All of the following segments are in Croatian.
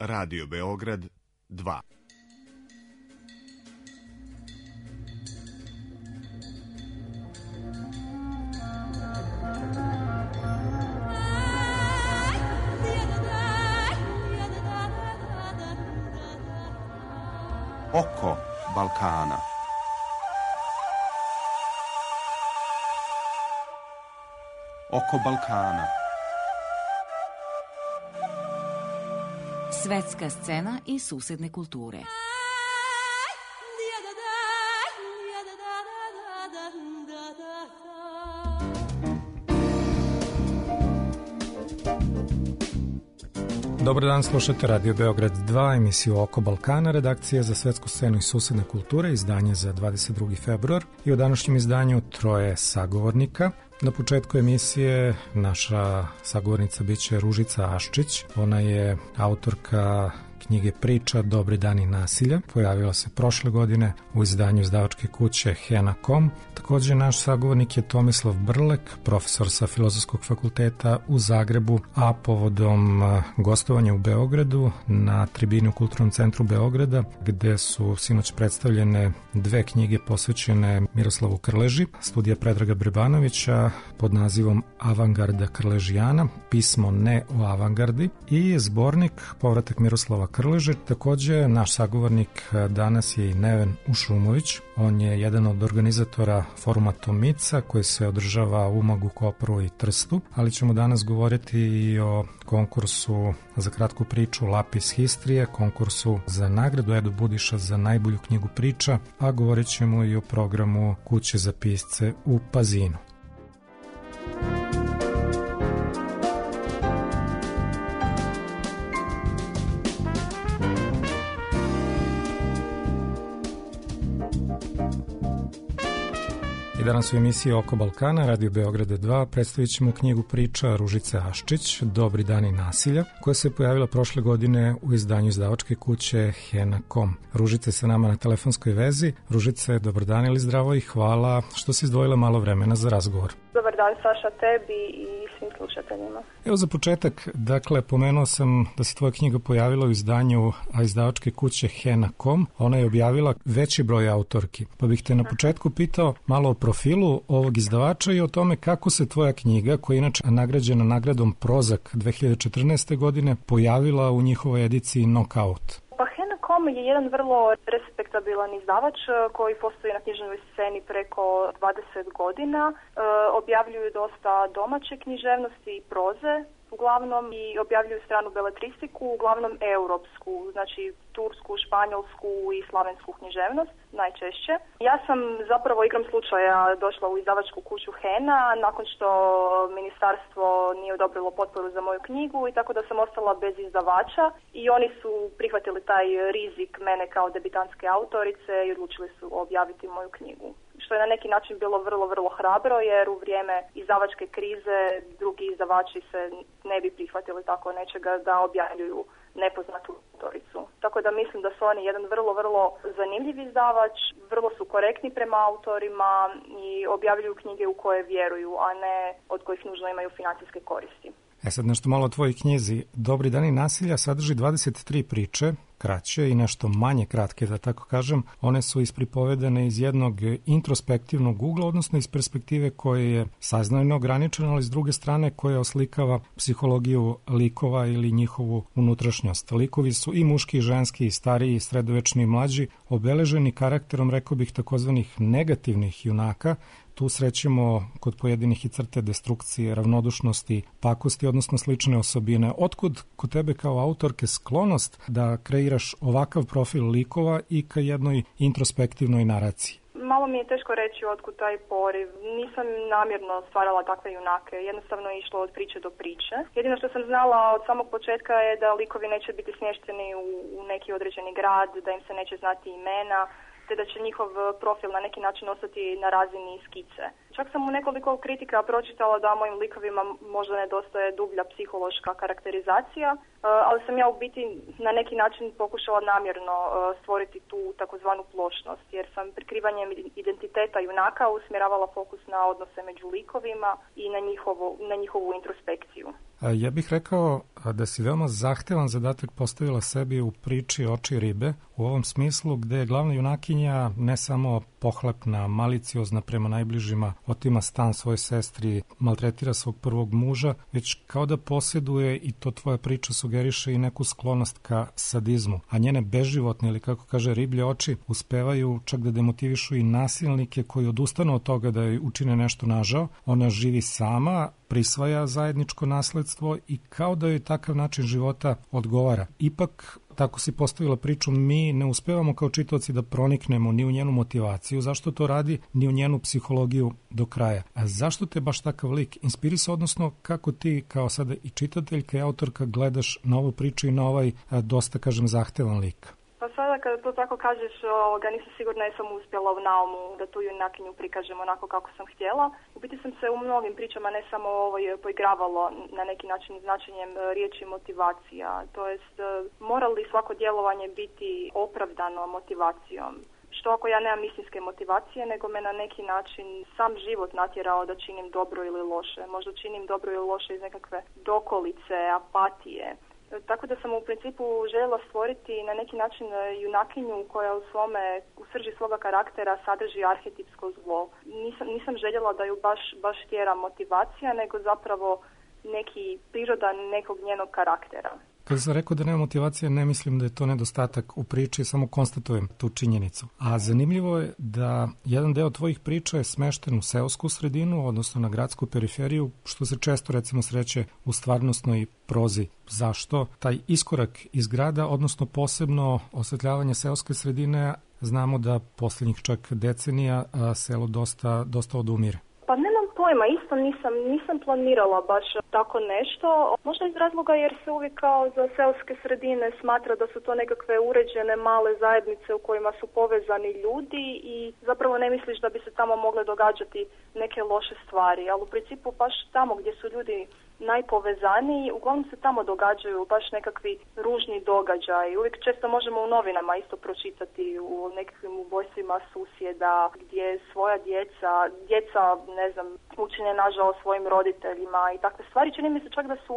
Radio Beograd 2. Oko Balkana. Oko Balkana. Svetska scena i susedne kulture. Dobar dan, slušate Radio Beograd 2, emisiju Oko Balkana, redakcija za svetsku scenu i susedne kulture, izdanje za 22. februar i u današnjem izdanju troje sagovornika. Na početku emisije naša sagovornica biće Ružica Aščić. Ona je autorka knjige priča Dobri dani nasilja. Pojavila se prošle godine u izdanju izdavačke kuće Hena.com. Također naš sagovornik je Tomislav Brlek, profesor sa Filozofskog fakulteta u Zagrebu, a povodom gostovanja u Beogradu na tribini u Kulturnom centru Beograda, gde su sinoć predstavljene dve knjige posvećene Miroslavu Krleži, studija Predraga Brebanovića pod nazivom Avangarda Krležijana, pismo ne o avangardi, i zbornik Povratak Miroslava Krleže. Također naš sagovornik danas je i Neven Ušumović. On je jedan od organizatora foruma Tomica koji se održava u Umagu, Kopru i Trstu, ali ćemo danas govoriti i o konkursu za kratku priču Lapis Histrije, konkursu za nagradu Edo Budiša za najbolju knjigu priča, a govorit ćemo i o programu Kuće za pisce u Pazinu. I danas u emisiji Oko Balkana, Radio Beograda 2, predstavit ćemo knjigu priča Ružice Aščić, Dobri dani nasilja, koja se pojavila prošle godine u izdanju izdavačke kuće Hena.com. Ružica je sa nama na telefonskoj vezi. Ružice, dobar dan ili zdravo i hvala što si izdvojila malo vremena za razgovor. Dobar dan, Saša, tebi i svim slušateljima. Evo za početak, dakle, pomenuo sam da se tvoja knjiga pojavila u izdanju izdavačke kuće Hena.com. Ona je objavila veći broj autorki. Pa bih te na početku pitao malo o profilu ovog izdavača i o tome kako se tvoja knjiga, koja je inače nagrađena nagradom Prozak 2014. godine, pojavila u njihovoj ediciji Knockout. Hena.com je jedan vrlo respektabilan izdavač koji postoji na knjižnoj sceni preko 20 godina. Objavljuju dosta domaće književnosti i proze, uglavnom, i objavljuju stranu beletristiku, uglavnom europsku, znači tursku, španjolsku i slavensku književnost najčešće. Ja sam zapravo igrom slučaja došla u izdavačku kuću Hena nakon što ministarstvo nije odobrilo potporu za moju knjigu, i tako da sam ostala bez izdavača i oni su prihvatili taj rizik mene kao debitantske autorice i odlučili su objaviti moju knjigu. Što je na neki način bilo vrlo, vrlo hrabro, jer u vrijeme izdavačke krize drugi izdavači se ne bi prihvatili tako nečega da objavljuju nepoznatu autoricu. Tako da mislim da su oni jedan vrlo, vrlo zanimljiv izdavač, vrlo su korektni prema autorima i objavljuju knjige u koje vjeruju, a ne od kojih nužno imaju financijske koristi. Sad nešto malo o tvojoj knjizi. Dobri dani nasilja sadrži 23 priče, kraće i nešto manje kratke, da tako kažem. One su ispripovedane iz jednog introspektivnog ugla, odnosno iz perspektive koje je saznajno ograničena, ali s druge strane koja oslikava psihologiju likova ili njihovu unutrašnjost. Likovi su i muški i ženski, i stariji, i sredovečni i mlađi, obeleženi karakterom, rekao bih, takozvanih negativnih junaka. Tu srećemo kod pojedinih i crte destrukcije, ravnodušnosti, pakosti, odnosno slične osobine. Otkud kod tebe kao autorke sklonost da kreiraš ovakav profil likova i ka jednoj introspektivnoj naraciji? Malo mi je teško reći otkud taj poriv. Nisam namjerno stvarala takve junake, jednostavno je išlo od priče do priče. Jedino što sam znala od samog početka je da likovi neće biti smješteni u neki određeni grad, da im se neće znati imena, te da će njihov profil na neki način ostati na razini skice. Čak sam u nekoliko kritika pročitala da mojim likovima možda nedostaje dublja psihološka karakterizacija, ali sam ja u biti na neki način pokušala namjerno stvoriti tu takozvanu plošnost, jer sam prikrivanjem identiteta junaka usmjeravala fokus na odnose među likovima i na njihovu introspekciju. Ja bih rekao da si veoma zahtevan zadatak postavila sebi u priči Oči ribe, u ovom smislu gde je glavna junakinja ne samo pohlepna, maliciozna prema najbližima, otima stan svoje sestri, maltretira svog prvog muža, već kao da posjeduje, i to tvoja priča sugeriše, i neku sklonost ka sadizmu. A njene beživotne, ili kako kaže riblje oči, uspevaju čak da demotivišu i nasilnike koji odustanu od toga da joj učine nešto nažao. Ona živi sama, prisvaja zajedničko nasledstvo i kao da joj takav način života odgovara. Ipak, tako si postavila priču, mi ne uspevamo kao čitaoci da proniknemo ni u njenu motivaciju, zašto to radi, ni u njenu psihologiju do kraja. A zašto te baš takav lik inspirisa, odnosno kako ti kao sada i čitateljka i autorka gledaš na ovu priču i na ovaj dosta, kažem, zahtevan lik? Pa sada kada to tako kažeš, nisam sigurna jesam uspjela u naumu da tu junakinju prikažem onako kako sam htjela. U biti sam se u mnogim pričama, ne samo poigravalo na neki način značenjem riječi motivacija. To jest, mora li svako djelovanje biti opravdano motivacijom? Što ako ja nemam istinske motivacije, nego me na neki način sam život natjerao da činim dobro ili loše. Možda činim dobro ili loše iz nekakve dokolice, apatije. Tako da sam u principu željela stvoriti na neki način junakinju koja u srži svoga karaktera sadrži arhetipsko zlo. Nisam željela da ju baš tjera motivacija, nego zapravo neki prirodan nekog njenog karaktera. Kada sam rekao da nema motivacije, ne mislim da je to nedostatak u priči, samo konstatujem tu činjenicu. A zanimljivo je da jedan deo tvojih priča je smešten u seosku sredinu, odnosno na gradsku periferiju, što se često recimo sreće u stvarnostnoj prozi. Zašto? Taj iskorak iz grada, odnosno posebno osvetljavanje seoske sredine, znamo da posljednjih čak decenija selo dosta odumire. Pa nemam pojma, isto nisam planirala baš tako nešto. Možda iz razloga jer se uvijek kao za seoske sredine smatra da su to nekakve uređene male zajednice u kojima su povezani ljudi i zapravo ne misliš da bi se tamo mogle događati neke loše stvari. Ali u principu baš tamo gdje su ljudi najpovezaniji, uglavnom se tamo događaju baš nekakvi ružni događaji. Uvijek često možemo u novinama isto pročitati u nekakvim ubojstvima susjeda gdje svoja djeca ne znam, učine nažao svojim roditeljima i takve stvari. Čini mi se čak da su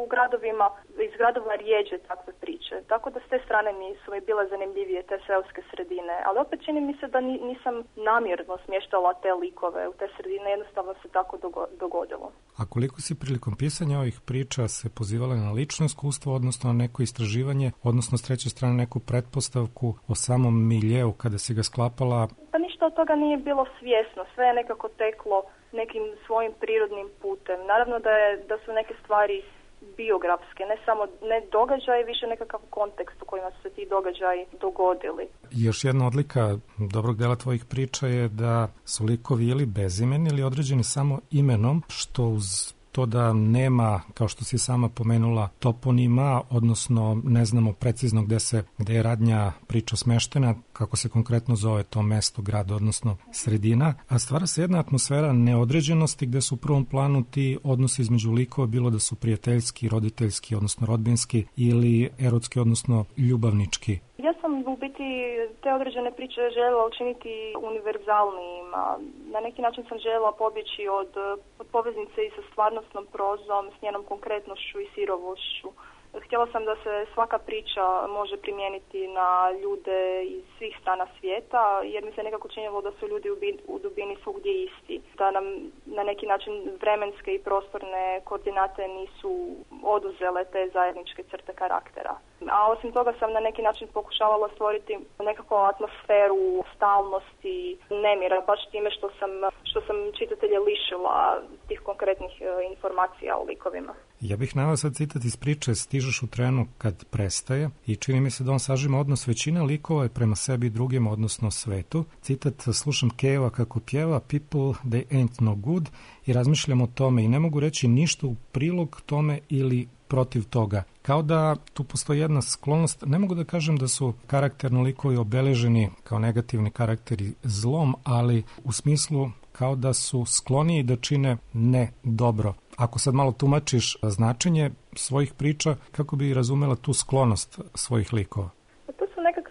iz gradova rijeđe takve priče. Tako da s te strane su mi bile zanimljivije te seoske sredine. Ali opet čini mi se da nisam namjerno smještala te likove u te sredine, jednostavno se tako dogodilo. A koliko si prilikom pisanja ovih priča se pozivala na lično iskustvo, odnosno na neko istraživanje, odnosno s treće strane neku pretpostavku o samom miljeu kada si ga sklapala? Pa ništa od toga nije bilo svjesno, sve je nekako teklo nekim svojim prirodnim putem. Naravno da su neke stvari biografske, ne događaji, više nekakav kontekst u kojima su se ti događaji dogodili. Još jedna odlika dobrog dela tvojih priča je da su likovi ili bezimeni ili određeni samo imenom, što uz to da nema, kao što si sama pomenula, toponima, odnosno ne znamo precizno gde je radnja priča smeštena, kako se konkretno zove to mesto, grad, odnosno sredina, a stvara se jedna atmosfera neodređenosti gde su u prvom planu ti odnosi između likova, bilo da su prijateljski, roditeljski, odnosno rodbinski ili erotski, odnosno ljubavnički. Ja sam u biti te određene priče željela učiniti univerzalnijima. Na neki način sam željela pobjeći od poveznice i sa stvarnostnom prozom, s njenom konkretnošću i sirovošću. Htjela sam da se svaka priča može primijeniti na ljude iz svih strana svijeta, jer mi se nekako činilo da su ljudi u dubini svugdje isti. Da nam na neki način vremenske i prostorne koordinate nisu oduzele te zajedničke crte karaktera. A osim toga sam na neki način pokušavala stvoriti nekakvu atmosferu stalnosti, nemira, baš time što sam čitatelje lišila tih konkretnih informacija o likovima. Ja bih naveo sad citat iz priče Stižeš u trenu kad prestaje i čini mi se da on sažima odnos većine likova je prema sebi i drugim, odnosno svetu. Citat, slušam Kejeva kako pjeva People they ain't no good i razmišljam o tome i ne mogu reći ništa u prilog tome ili protiv toga. Kao da tu postoji jedna sklonost, ne mogu da kažem da su karakterno likovi obeleženi kao negativni karakteri zlom, ali u smislu kao da su skloniji da čine ne dobro. Ako sad malo tumačiš značenje svojih priča, kako bi razumela tu sklonost svojih likova? To su nekakvi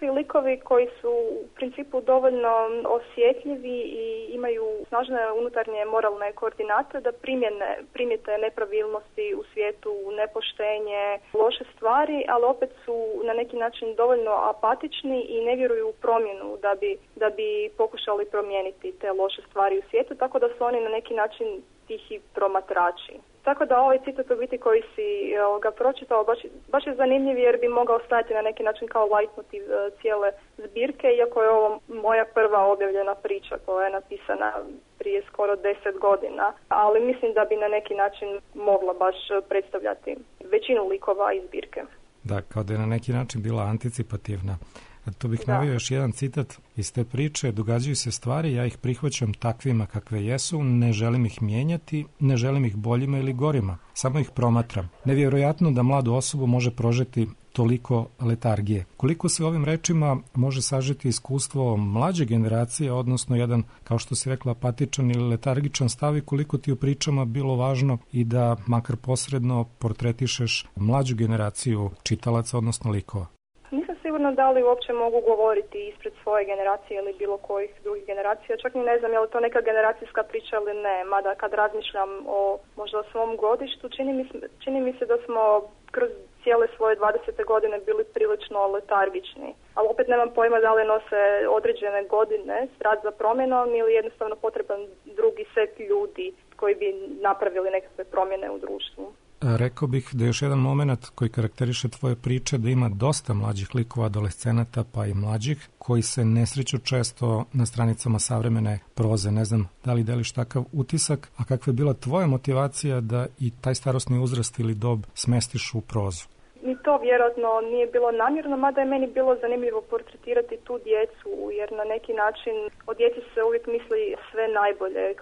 takvi likovi koji su u principu dovoljno osjetljivi i imaju snažne unutarnje moralne koordinate da primijete nepravilnosti u svijetu, nepoštenje, loše stvari, ali opet su na neki način dovoljno apatični i ne vjeruju u promjenu da bi pokušali promijeniti te loše stvari u svijetu, tako da su oni na neki način tihi promatrači. Tako da ovaj citat u biti koji si ga pročitao baš je zanimljiv jer bi mogao stajati na neki način kao leitmotiv cijele zbirke, iako je ovo moja prva objavljena priča koja je napisana prije skoro 10 godina, ali mislim da bi na neki način mogla baš predstavljati većinu likova iz zbirke. Da, kao da je na neki način bila anticipativna. Tu bih navio još jedan citat iz te priče. Događaju se stvari, ja ih prihvaćam takvima kakve jesu, ne želim ih mijenjati, ne želim ih boljima ili gorima, samo ih promatram. Nevjerojatno da mladu osobu može prožeti toliko letargije. Koliko se ovim rečima može sažeti iskustvo mlađe generacije, odnosno jedan, kao što si rekla, apatičan ili letargičan stav, i koliko ti u pričama bilo važno i da makar posredno portretišeš mlađu generaciju čitalaca, odnosno likova? Nisam sigurna da li uopće mogu govoriti ispred svoje generacije ili bilo kojih drugih generacija. Čak ni ne znam je li to neka generacijska priča ili ne. Mada kad razmišljam o možda o svom godištu, čini mi se da smo kroz cijele svoje 20. godine bili prilično letargični. Ali opet nemam pojma da li nose određene godine strah za promjenom ili jednostavno potreban drugi set ljudi koji bi napravili nekakve promjene u društvu. Rekao bih da je još jedan moment koji karakteriše tvoje priče, da ima dosta mlađih likova, adolescenata pa i mlađih, koji se ne sreću često na stranicama savremene proze. Ne znam da li deliš takav utisak, a kakva je bila tvoja motivacija da i taj starosni uzrast ili dob smestiš u prozu? Ni to vjerojatno nije bilo namjerno, mada je meni bilo zanimljivo portretirati tu djecu, jer na neki način o djeci se uvijek misli sve najbolje,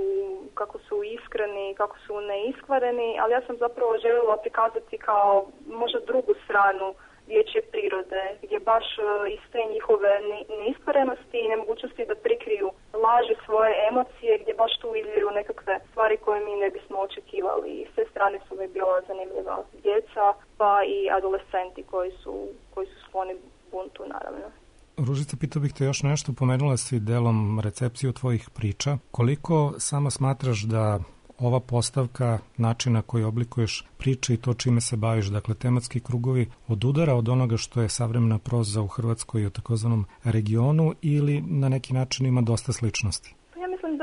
kako su iskreni, kako su neiskvareni, ali ja sam zapravo željela prikazati kao možda drugu stranu dječje prirode, gdje baš iz te njihove neiskvarenosti i nemogućnosti da prikriju laži svoje emocije, gdje baš tu izviru nekakve stvari koje mi ne bismo očekivali. I s te strane su mi bila zanimljiva djeca, pa i adolescenti koji su skloni buntu, naravno. Ružica, pitao bih te još nešto, pomenula si delom recepciju tvojih priča. Koliko sama smatraš da ova postavka načina koji oblikuješ priče i to čime se baviš, dakle tematski krugovi, odudara od onoga što je savremena proza u Hrvatskoj i u takozvanom regionu, ili na neki način ima dosta sličnosti? Ja mislim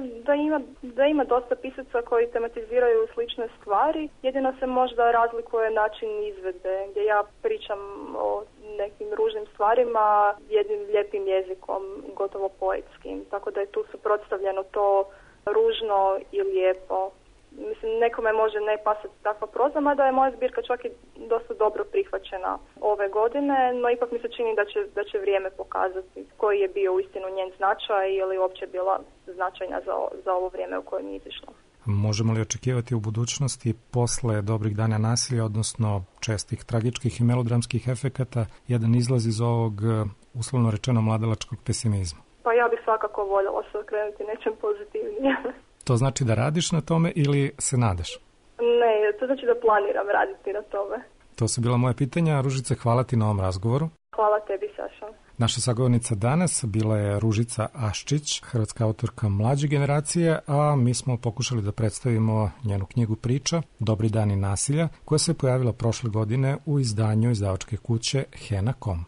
da ima dosta pisaca koji tematiziraju slične stvari, jedino se možda razlikuje način izvedbe, gdje ja pričam o nekim ružnim stvarima jednim lijepim jezikom, gotovo poetskim, tako da je tu suprotstavljeno to ružno i lijepo. Mislim, nekome može ne pasati takva proza, mada je moja zbirka čak i dosta dobro prihvaćena ove godine, no ipak mi se čini da će vrijeme pokazati koji je bio uistinu njen značaj ili uopće bila značajna za ovo vrijeme u kojem je izišlo. Možemo li očekivati u budućnosti posle dobrih dana nasilja, odnosno čestih tragičkih i melodramskih efekata, jedan izlaz iz ovog, uslovno rečeno, mladalačkog pesimizma? Pa ja bih svakako voljela se okrenuti nečem pozitivnije. To znači da radiš na tome ili se nadaš? Ne, to znači da planiram raditi na tome. To su bila moja pitanja. Ružice, hvala ti na ovom razgovoru. Hvala tebi, Saša. Naša sagovornica danas bila je Ružica Aščić, hrvatska autorka mlađe generacije, a mi smo pokušali da predstavimo njenu knjigu priča Dobri dani nasilja, koja se pojavila prošle godine u izdanju izdavačke kuće Hena.com.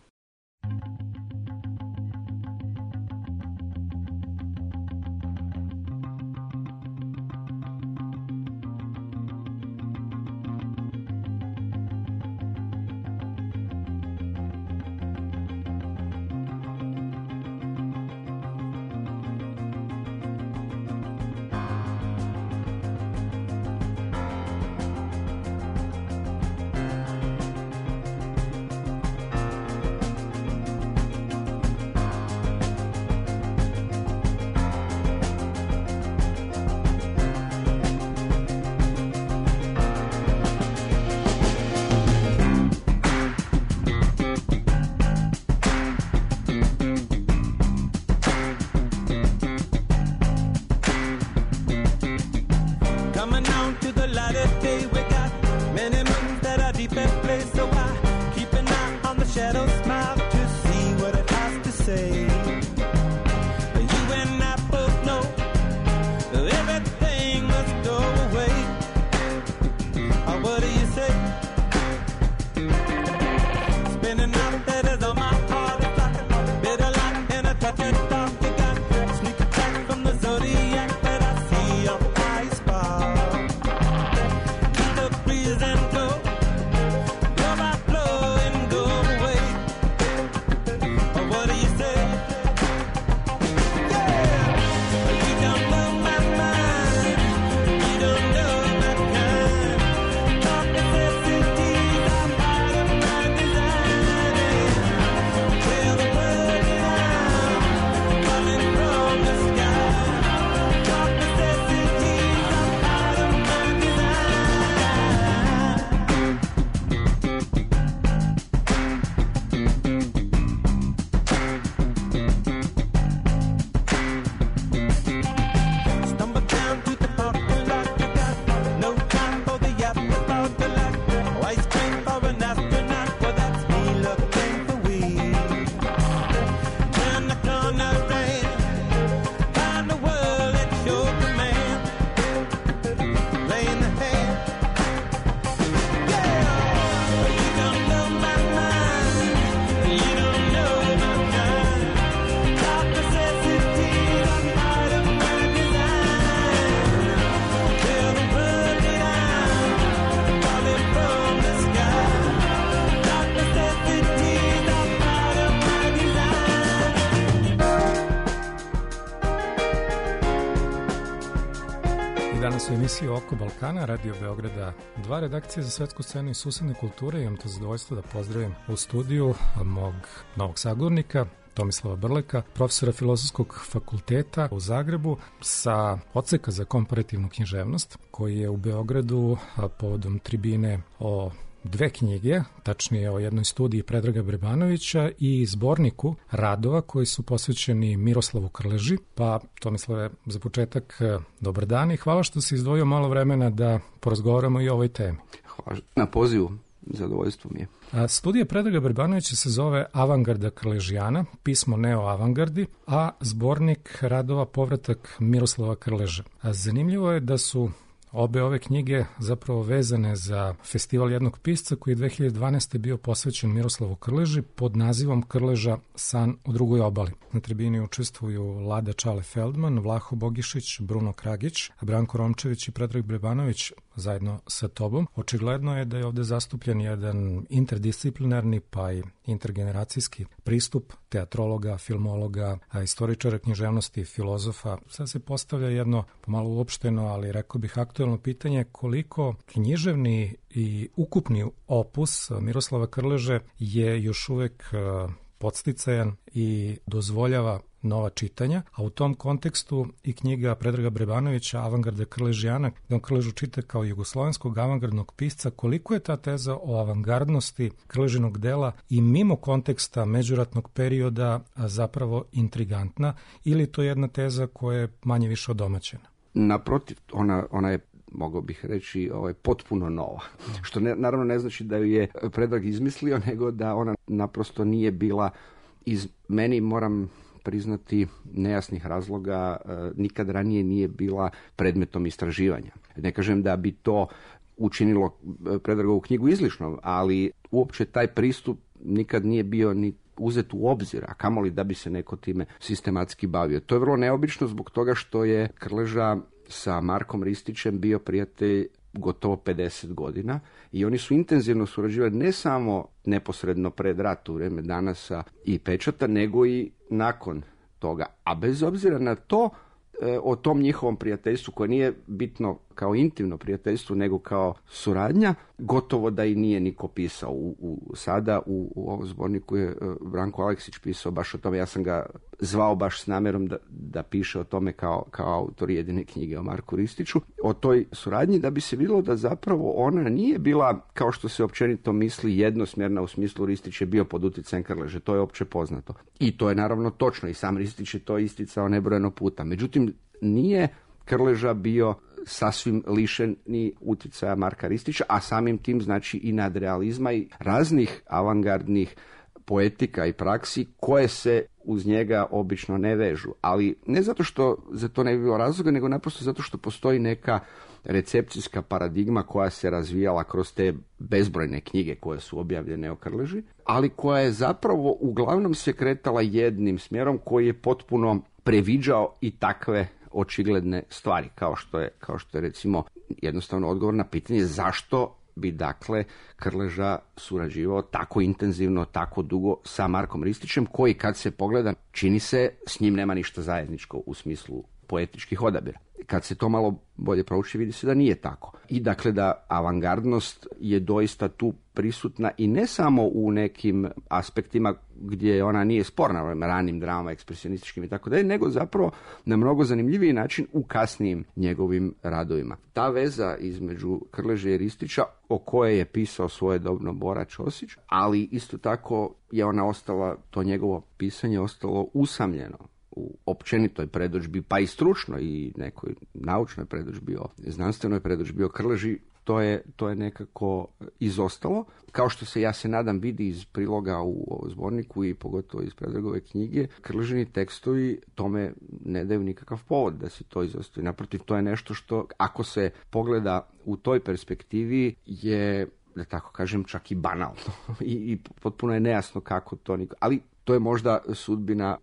Shadows smile to see Danas u emisiji Oko Balkana, Radio Beograda 2, redakcija za svetsku scenu i susedne kulture. Imam to zadovoljstvo da pozdravim u studiju mog novog sagovornika, Tomislava Brleka, profesora Filozofskog fakulteta u Zagrebu sa odseka za komparativnu književnost, koji je u Beogradu povodom tribine o dve knjige, tačnije o jednoj studiji Predraga Brebanovića i zborniku radova koji su posvećeni Miroslavu Krleži. Pa, Tomislave, za početak, dobar dan i hvala što si izdvojio malo vremena da porazgovaramo i o ovoj temi. Hvala na pozivu, zadovoljstvo mi je. Studija Predraga Brebanovića se zove Avangarda Krležijana, pismo neo-avangardi, a zbornik radova Povratak Miroslava Krleže. Zanimljivo je da su obe ove knjige zapravo vezane za festival jednog pisca koji je 2012. bio posvećen Miroslavu Krleži pod nazivom Krleža San u drugoj obali. Na tribini učestvuju Lada Čale Feldman, Vlaho Bogišić, Bruno Kragić, Branko Romčević i Predrag Brebanović zajedno sa tobom. Očigledno je da je ovde zastupljen jedan interdisciplinarni pa i intergeneracijski pristup teatrologa, filmologa, istoričara književnosti, filozofa. Sad se postavlja jedno pomalo uopšteno, ali rekao bih aktuelno pitanje koliko književni i ukupni opus Miroslava Krleže je još uvek podsticajan i dozvoljava nova čitanja, a u tom kontekstu i knjiga Predraga Brebanovića Avangarda Krležijana, gde on Krležu čita kao jugoslovenskog avangardnog pisca, koliko je ta teza o avangardnosti Krležinog dela i mimo konteksta međuratnog perioda zapravo intrigantna, ili to je jedna teza koja je manje više odomaćena? Naprotiv, ona je, mogao bih reći, potpuno nova. Što naravno ne znači da ju je Predrag izmislio, nego da ona naprosto nije bila iz meni, moram priznati, nejasnih razloga, nikad ranije nije bila predmetom istraživanja. Ne kažem da bi to učinilo Predragovu knjigu izlišnom, ali uopće taj pristup nikad nije bio ni uzet u obzir, a kamoli da bi se neko time sistematski bavio. To je vrlo neobično zbog toga što je Krleža sa Markom Ristićem bio prijatelj gotovo 50 godina i oni su intenzivno surađivali ne samo neposredno pred rat u vrijeme Danasa i Pečata, nego i nakon toga. A bez obzira na to, o tom njihovom prijateljstvu, koje nije bitno kao intimno prijateljstvo, nego kao suradnja, gotovo da i nije niko pisao. Sada u ovom zborniku je Branko Aleksić pisao baš o tome. Ja sam ga zvao baš s namjerom da piše o tome kao autor jedine knjige o Marku Ristiću, o toj suradnji, da bi se vidjelo da zapravo ona nije bila, kao što se općenito misli, jednosmjerna u smislu Ristić je bio pod utjecajem Krleže. To je opće poznato. I to je naravno točno i sam Ristić je to isticao nebrojeno puta. Međutim, nije Krleža bio sasvim lišen ni utjecaja Marka Ristića, a samim tim znači i nadrealizma i raznih avangardnih poetika i praksi koje se uz njega obično ne vežu. Ali ne zato što za to ne bi bilo razloga, nego naprosto zato što postoji neka recepcijska paradigma koja se razvijala kroz te bezbrojne knjige koje su objavljene o Krleži, ali koja je zapravo uglavnom se kretala jednim smjerom koji je potpuno previđao i takve očigledne stvari, kao što je recimo jednostavno odgovor na pitanje zašto bi dakle Krleža surađivao tako intenzivno, tako dugo sa Markom Ristićem, koji kad se pogleda čini se s njim nema ništa zajedničko u smislu poetičkih odabira. Kad se to malo bolje prouči, vidi se da nije tako. I dakle da avangardnost je doista tu prisutna i ne samo u nekim aspektima gdje ona nije sporna, ranim dramama, ekspresionističkim i tako dalje, nego zapravo na mnogo zanimljiviji način u kasnijim njegovim radovima. Ta veza između Krleže i Ristića, o kojoj je pisao svojedobno Bora Ćosić, ali isto tako je ona ostala, to njegovo pisanje ostalo usamljeno u općenitoj predodžbi, pa i stručnoj i nekoj naučnoj predodžbi, znanstvenoj predodžbi o Krleži, to je nekako izostalo. Kao što se, ja se nadam, vidi iz priloga u zborniku i pogotovo iz Predragove knjige, Krležini tekstovi tome ne daju nikakav povod da se to izostavi. Naprotiv, to je nešto što, ako se pogleda u toj perspektivi, je, da tako kažem, čak i banalno i potpuno je nejasno kako to ali to je možda sudbina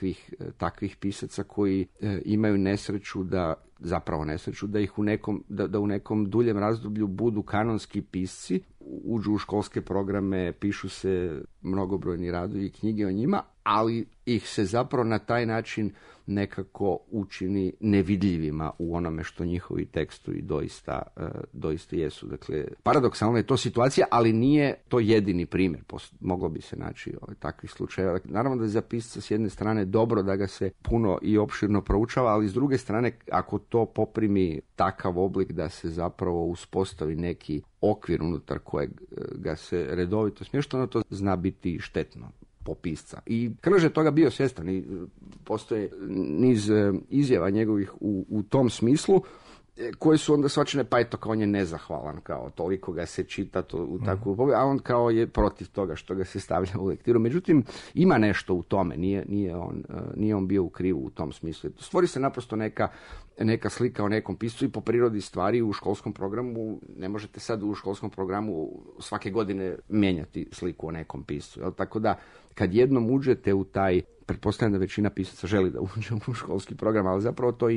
takvih pisaca koji imaju nesreću da ih u nekom duljem razdoblju budu kanonski pisci uđu u školske programe, pišu se mnogobrojni radovi i knjige o njima, ali ih se zapravo na taj način nekako učini nevidljivima u onome što njihovi tekstovi doista jesu. Dakle, paradoksalna je to situacija, ali nije to jedini primjer. Moglo bi se naći takvih slučajeva. Dakle, naravno da je za pisca s jedne strane dobro da ga se puno i opširno proučava, ali s druge strane, ako to poprimi takav oblik da se zapravo uspostavi neki okvir unutar kojeg ga se redovito smješta, to zna biti štetno po pisca. I Krleža je toga bio svjestan i postoje niz izjava njegovih u tom smislu koje su onda svačene, pa eto kao on je nezahvalan, kao toliko ga se čita u takvu povijest, a on kao je protiv toga što ga se stavlja u lektiru. Međutim, ima nešto u tome, nije on bio u krivu u tom smislu. Stvori se naprosto neka slika o nekom piscu i po prirodi stvari u školskom programu, ne možete sad u školskom programu svake godine mijenjati sliku o nekom piscu. Jel? Tako da, kad jednom uđete u taj, pretpostavljam da većina pisaca želi da uđe u školski program, ali zapravo to i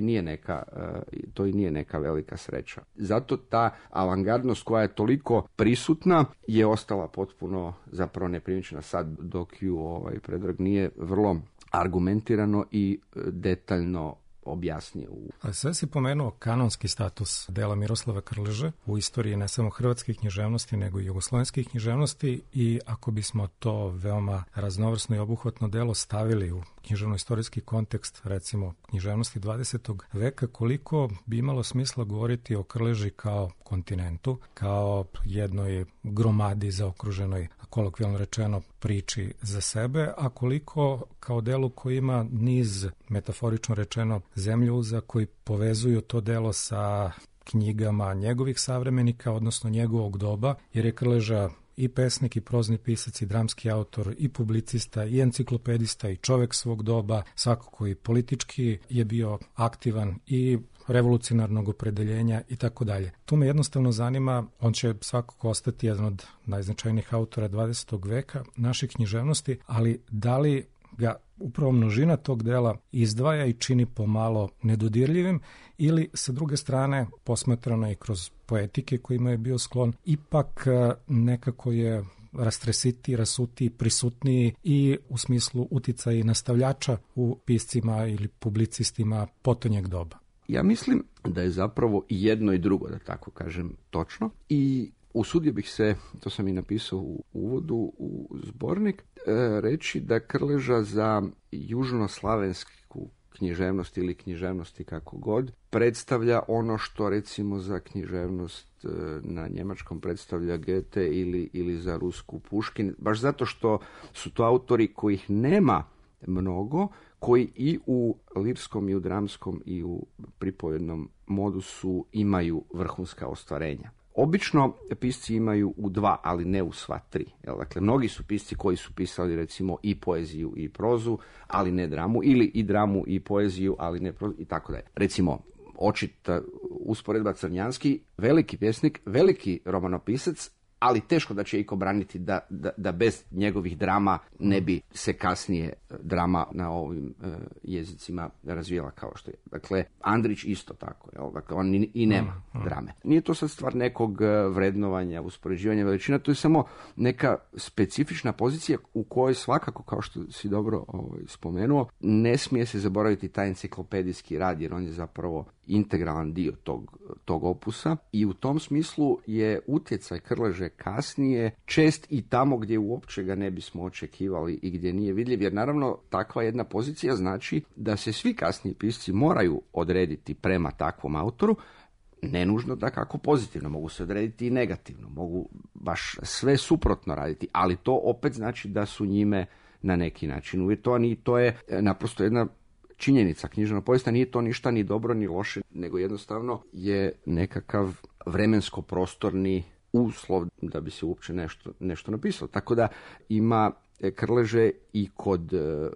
nije neka velika sreća. Zato ta avangardnost koja je toliko prisutna je ostala potpuno zapravo neprimičena sad, dok ju Predrag nije vrlo argumentirano i detaljno objasnio. Ali sve si pomenuo kanonski status dela Miroslava Krleže u istoriji ne samo hrvatskih književnosti, nego i jugoslovenskih književnosti, i ako bismo to veoma raznovrsno i obuhvatno delo stavili u književno-istorijski kontekst, recimo književnosti 20. veka, koliko bi imalo smisla govoriti o Krleži kao kontinentu, kao jednoj gromadi zaokruženoj, kolokvijalno rečeno, priči za sebe, a koliko kao delu koji ima niz, metaforično rečeno, zemljuza koji povezuju to delo sa knjigama njegovih savremenika, odnosno njegovog doba, jer je Krleža i pesnik, i prozni pisac, i dramski autor, i publicista, i enciklopedista, i čovek svog doba, svakako i politički je bio aktivan i revolucionarnog opredeljenja i tako dalje. Tu me jednostavno zanima, on će svakako ostati jedan od najznačajnijih autora 20. veka naših književnosti, ali da li ga upravo množina tog dela izdvaja i čini pomalo nedodirljivim, ili sa druge strane, posmatrano i kroz poetike kojima je bio sklon, ipak nekako je rastresitiji, rasutiji, prisutniji i u smislu uticaja i nastavljača u piscima ili publicistima potonjeg doba. Ja mislim da je zapravo i jedno i drugo, da tako kažem, točno. I usudio bih se, to sam i napisao u uvodu u zbornik, reći da Krleža za južnoslavensku književnost ili književnosti kako god predstavlja ono što recimo za književnost na njemačkom predstavlja Goethe ili za rusku Puškin, baš zato što su to autori kojih nema mnogo, koji i u lirskom i u dramskom i u pripovednom modusu imaju vrhunska ostvarenja. Obično pisci imaju u dva, ali ne u sva tri. Dakle, mnogi su pisci koji su pisali recimo i poeziju i prozu, ali ne dramu, ili i dramu i poeziju, ali ne prozu, i tako dalje. Recimo, očita usporedba Crnjanski, veliki pjesnik, veliki romanopisac, ali teško da će iko braniti da bez njegovih drama ne bi se kasnije drama na ovim jezicima razvijela kao što je. Dakle, Andrić isto tako. Dakle, on i nema drame. Nije to sad stvar nekog vrednovanja, uspoređivanja veličina, to je samo neka specifična pozicija u kojoj svakako, kao što si dobro spomenuo, ne smije se zaboraviti taj enciklopedijski rad, jer on je zapravo integralan dio tog opusa i u tom smislu je utjecaj Krleže kasnije čest i tamo gdje uopće ga ne bismo očekivali i gdje nije vidljiv, jer naravno takva jedna pozicija znači da se svi kasniji pisci moraju odrediti prema takvom autoru, ne nužno da kako pozitivno, mogu se odrediti i negativno, mogu baš sve suprotno raditi, ali to opet znači da su njime na neki način uvjetovani i to je naprosto jedna činjenica književnog povijesta, nije to ništa ni dobro ni loše, nego jednostavno je nekakav vremensko-prostorni uslov da bi se uopće nešto napisalo. Tako da ima Krleže i kod,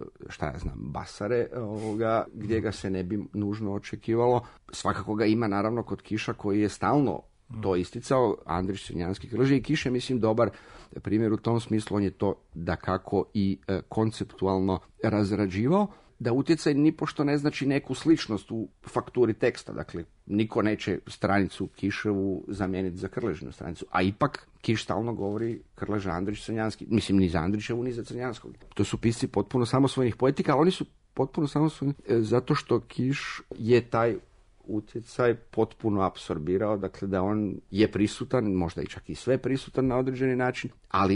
Basare, gdje ga se ne bi nužno očekivalo. Svakako ga ima naravno kod Kiša koji je stalno to isticao, Andrić, Crnjanski, Krleže, i Kiš je, mislim, dobar primjer u tom smislu, on je to dakako i konceptualno razrađivao. da utjecaj nipošto ne znači neku sličnost u fakturi teksta. Dakle, niko neće stranicu Kiševu zamijeniti za Krležinu stranicu, a ipak Kiš stalno govori Krleža, Andrić, Crnjanski. Mislim, ni za Andrićevu, ni za Crnjanskog. To su pisci potpuno samosvojnih poetika, ali oni su potpuno samosvojni zato što Kiš je taj utjecaj potpuno apsorbirao, dakle da on je prisutan, možda i čak i sve prisutan na određeni način, ali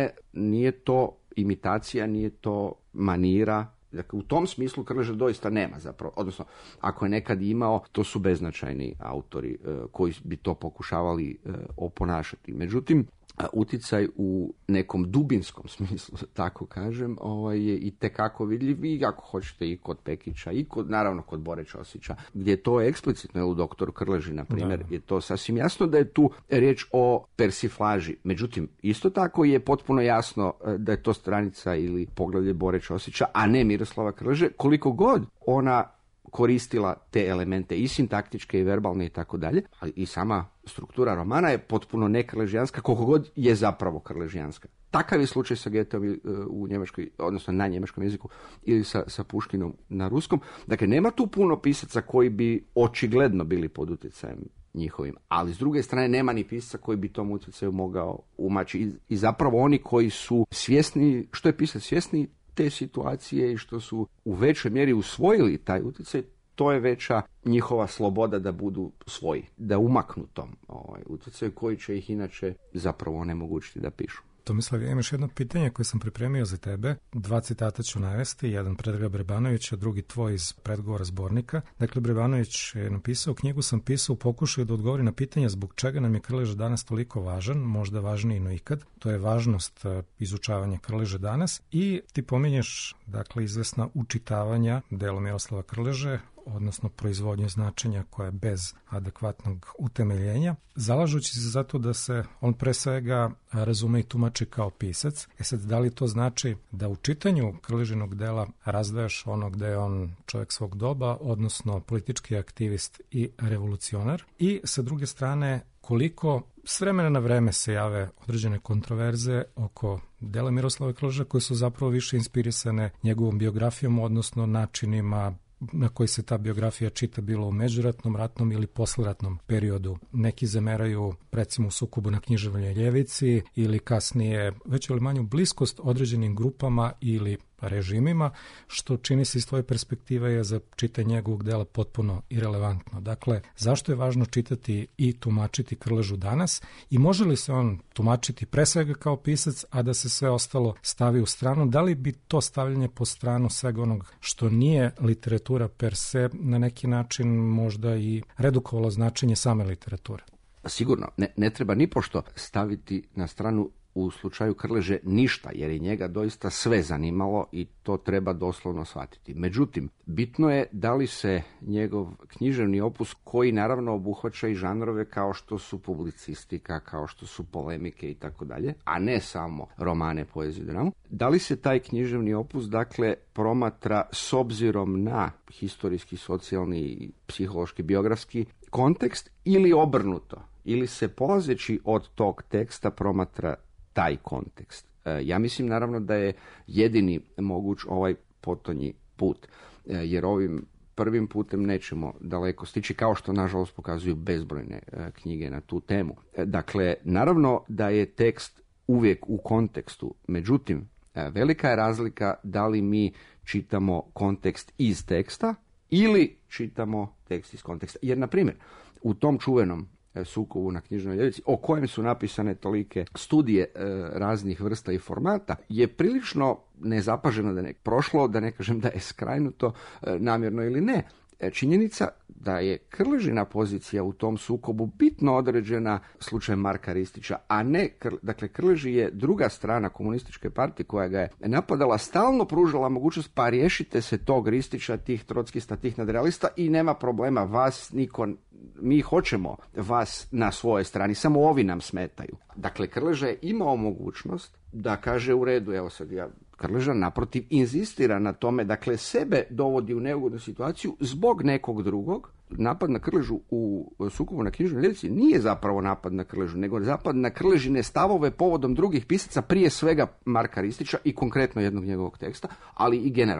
nije to imitacija, nije to manira. Dakle, u tom smislu Krleža doista nema zapravo, odnosno ako je nekad imao, to su beznačajni autori koji bi to pokušavali oponašati. Međutim, utjecaj u nekom dubinskom smislu, tako kažem, je i tekako vidljiv i ako hoćete i kod Pekića i naravno kod Bore Ćosića, gdje je to eksplicitno u doktoru Krleži, na primjer, je to sasvim jasno da je tu riječ o persiflaži. Međutim, isto tako je potpuno jasno da je to stranica ili poglavlje Bore Ćosića, a ne Miroslava Krleže, koliko god ona koristila te elemente i sintaktičke i verbalne i tako dalje, ali i sama struktura romana je potpuno nekrležijanska, koliko god je zapravo krležijanska. Takav je slučaj sa Goetheom u njemačkoj, odnosno na njemačkom jeziku ili sa Puškinom na ruskom. Dakle, nema tu puno pisaca koji bi očigledno bili pod utjecajem njihovim, ali s druge strane nema ni pisaca koji bi tom utjecaju mogao umaći i zapravo oni koji su svjesni, što je pisac svjesni te situacije i što su u većoj mjeri usvojili taj utjecaj, to je veća njihova sloboda da budu svoji, da umaknu tom utjecaju koji će ih inače zapravo onemogućiti da pišu. Tomislav, ja imaš jedno pitanje koje sam pripremio za tebe. 2 citata ću navesti, jedan Predraga Brebanovića, drugi tvoj iz predgovora zbornika. Dakle, Brebanović je napisao: knjigu sam pisao u pokušaju da odgovori na pitanje zbog čega nam je Krleža danas toliko važan, možda važniji no ikad. To je važnost izučavanja Krleže danas i ti pominješ, dakle, izvesna učitavanja dela Miroslava Krleže, odnosno proizvodnje značenja koja je bez adekvatnog utemeljenja, zalažući se za to da se on pre svega razume i tumači kao pisac. Sad, da li to znači da u čitanju Krležinog dela razdvajaš ono gde je on čovjek svog doba, odnosno politički aktivist i revolucionar, i sa druge strane koliko s vremena na vreme se jave određene kontroverze oko dela Miroslava Krleže koje su zapravo više inspirisane njegovom biografijom, odnosno načinima na koji se ta biografija čita, bilo u međuratnom, ratnom ili posleratnom periodu. Neki zameraju, recimo, u sukobu na književnoj ljevici ili kasnije veću ili manju bliskost određenim grupama ili režimima, što čini se iz tvoje perspektive je za čitanje njegovog dela potpuno irelevantno. Dakle, zašto je važno čitati i tumačiti Krležu danas i može li se on tumačiti pre svega kao pisac, a da se sve ostalo stavi u stranu? Da li bi to stavljanje po stranu svega onog što nije literatura per se na neki način možda i redukovalo značenje same literature? Sigurno, ne treba nipošto staviti na stranu u slučaju Krleže ništa, jer je njega doista sve zanimalo i to treba doslovno shvatiti. Međutim, bitno je da li se njegov književni opus, koji naravno obuhvaća i žanrove kao što su publicistika, kao što su polemike i tako dalje, a ne samo romane, poeziju, dramu, da li se taj književni opus, dakle, promatra s obzirom na historijski, socijalni, psihološki, biografski kontekst ili obrnuto, ili se polazeći od tog teksta promatra taj kontekst. Ja mislim naravno da je jedini moguć ovaj potonji put, jer ovim prvim putem nećemo daleko stići, kao što nažalost pokazuju bezbrojne knjige na tu temu. Dakle, naravno da je tekst uvijek u kontekstu, međutim, velika je razlika da li mi čitamo kontekst iz teksta ili čitamo tekst iz konteksta. Jer, na primjer, u tom čuvenom sukobu na knjižnoj ljevici, o kojem su napisane tolike studije raznih vrsta i formata, je prilično nezapaženo, da ne prošlo, da ne kažem da je skrajnuto, namjerno ili ne. Činjenica da je Krležina pozicija u tom sukobu bitno određena slučajem Marka Ristića, a ne, dakle, Krleži je druga strana komunističke partije koja ga je napadala, stalno pružala mogućnost, pa riješite se tog Ristića, tih trockista, tih nadrealista i nema problema, vas niko, mi hoćemo vas na svojoj strani, samo ovi nam smetaju. Dakle, Krleža je imao mogućnost da kaže u redu, evo sad Krleža naprotiv inzistira na tome, dakle sebe dovodi u neugodnu situaciju zbog nekog drugog. Napad na Krležu u sukobu na knjižnoj ljevici nije zapravo napad na Krležu, nego napad na Krležine stavove povodom drugih pisaca, prije svega Marka Ristića i konkretno jednog njegovog teksta, ali i generalno.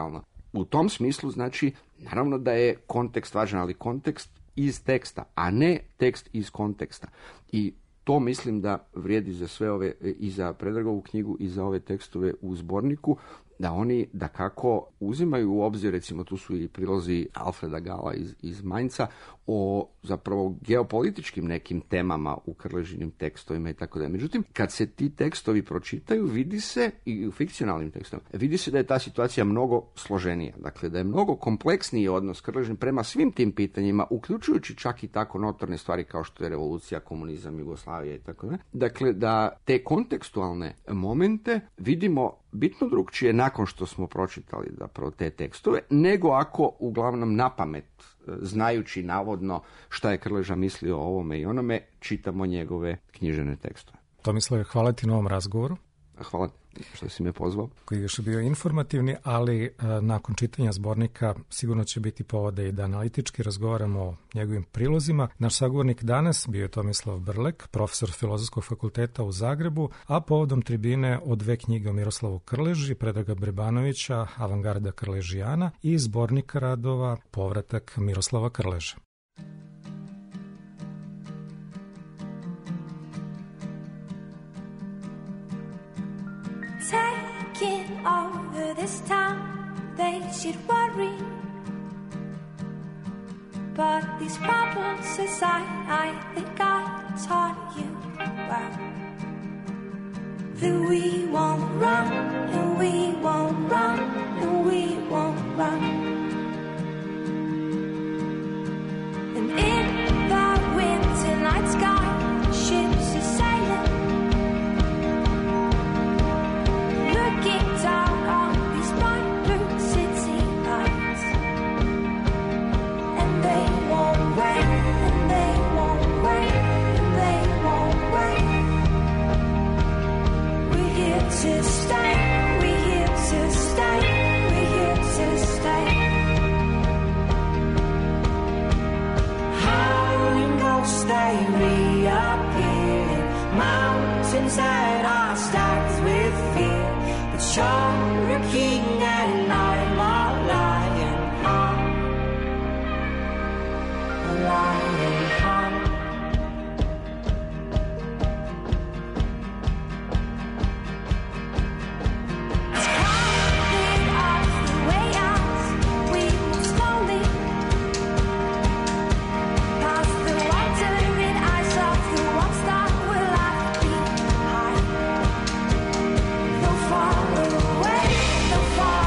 u tom smislu, znači, naravno da je kontekst važan, ali kontekst iz teksta, a ne tekst iz konteksta. I to mislim da vrijedi za sve ove, i za Predragovu knjigu i za ove tekstove u zborniku, da oni dakako uzimaju u obzir, recimo tu su i prilozi Alfreda Gala iz Mainza o zapravo geopolitičkim nekim temama u Krležinim tekstovima i tako da. Međutim, kad se ti tekstovi pročitaju, vidi se, i u fikcionalnim tekstovima, vidi se da je ta situacija mnogo složenija. Dakle, da je mnogo kompleksniji odnos Krležin prema svim tim pitanjima, uključujući čak i tako notorne stvari kao što je revolucija, komunizam, Jugoslavija i tako da. Dakle, da te kontekstualne momente vidimo bitno drugčije nakon što smo pročitali zapravo te tekstove, nego ako uglavnom napamet, znajući navodno šta je Krleža mislio o ovome i onome, čitamo njegove književne tekstove. Tomislave, hvala ti na ovom razgovoru. Hvala što si me pozvao. Koji je još bio informativni, ali nakon čitanja zbornika sigurno će biti povoda i da analitički razgovaramo o njegovim prilozima. Naš sagovornik danas bio je Tomislav Brlek, profesor Filozofskog fakulteta u Zagrebu, a povodom tribine o 2 knjige o Miroslavu Krleži, Predraga Brebanovića, Avangarda Krležijana i zbornika radova Povratak Miroslava Krleže. Taking over this town, they should worry. But these problems aside, I think I taught you well. That we won't run, and we won't run, and we won't run. And in the winter night sky, ships are sailing. Looking down on these bright blue city lights, and they won't wait, and they won't wait, and they won't wait. We're here to stay, we're here to stay, we're here to stay. Howling ghosts, they reappear, mountains that are stacked with fear. You're a king and I'm a lion heart, a lion heart. It's coming off the way out, we move slowly past the wandering eyes of the ones that will left behind. They'll follow.